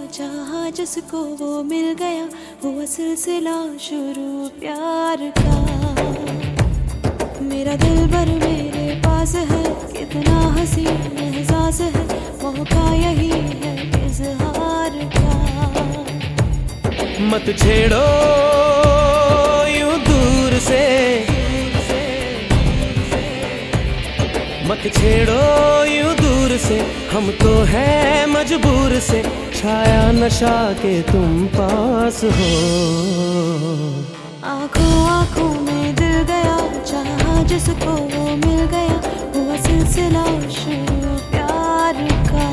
जहाँ जिसको वो मिल गया, हुआ सिलसिला शुरू प्यार का। मेरा दिल भर मेरे पास है, कितना हंसी एहसास है, मौका यही है इजहार का। मत छेड़ो यूं दूर से, मत छेड़ो यूं दूर से, हम तो हैं मजबूर से, छाया नशा के तुम पास हो। आँखों आँखों में दिल गया, जहाँ जिसको वो मिल गया, हुआ सिलसिला शुरू प्यार का।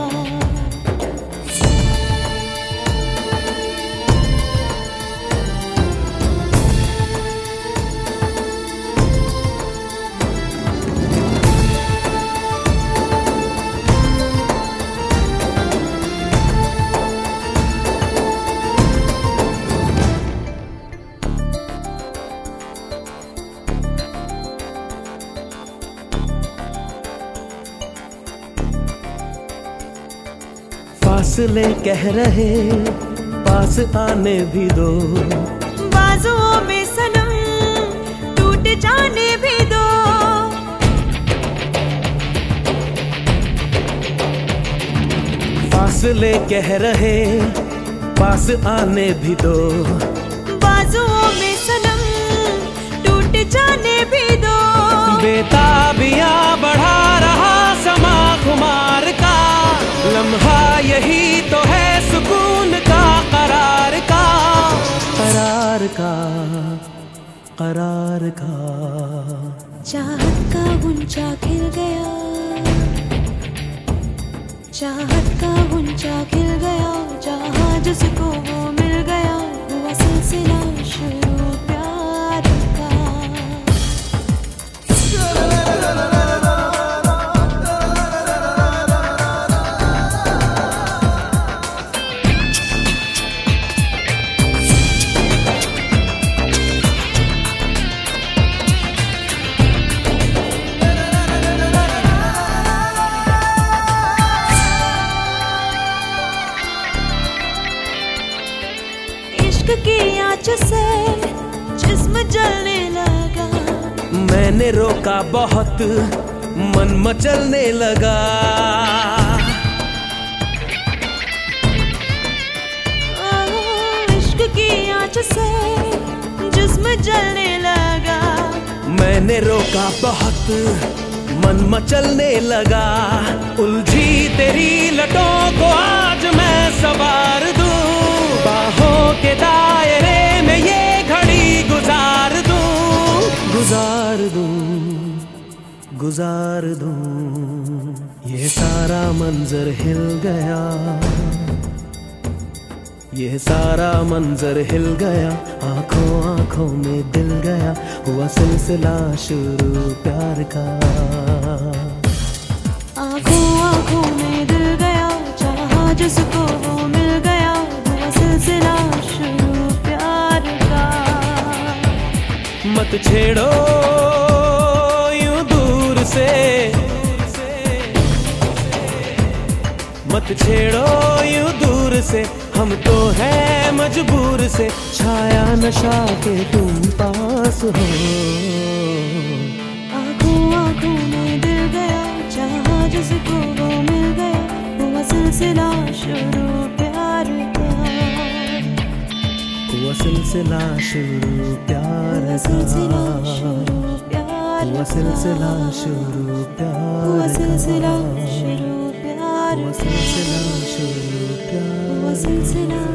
फासले कह रहे पास आने भी दो, बाजुओं में सनम टूट जाने भी दो। फासले कह रहे पास आने भी दो, बाजुओं में सनम टूट जाने भी दो। बेताबियां बढ़ा रहा समा खुमार का, लम्हा यही तो है सुकून का, करार का, करार का, करार का। चाहत का गुंजा खिल गया, चाहत का गुंजा खिल गया, जहाँ जिसको वो मिल गया, हुआ सिलसिला शुरू प्यार का। की आँच से जिस्म जलने लगा, मैंने रोका बहुत मन मचलने लगा। इश्क की आँच से जिस्म जलने लगा, मैंने रोका बहुत मन मचलने लगा। उलझी तेरी लटों को आज मैं सवार दूं, बाहों के दायरे में ये घड़ी गुजार दूं, गुजार दूं, गुजार दूं। ये सारा मंजर हिल गया, ये सारा मंजर हिल गया, आंखों आंखों में दिल गया, हुआ सिलसिला शुरू प्यार का। आंखों आंखों में दिल गया, जहाँ जिसको वो मिल गया, हुआ सिलसिला शुरू प्यार का। मत छेड़ो यूं दूर से, मत छेड़ो यूं दूर से, हम तो हैं मजबूर से, छाया नशा के तुम पास हो। आंखों आंखों में दिल गया, जहाँ जिसको वो मिल गया, हुआ सिलसिला शुरू प्यार का। हुआ सिलसिला शुरू प्यार का, हुआ सिलसिला शुरू प्यार, हुआ सिलसिला शुरू प्यार, हुआ सिलसिला शुरू प्यार, हुआ सिलसिला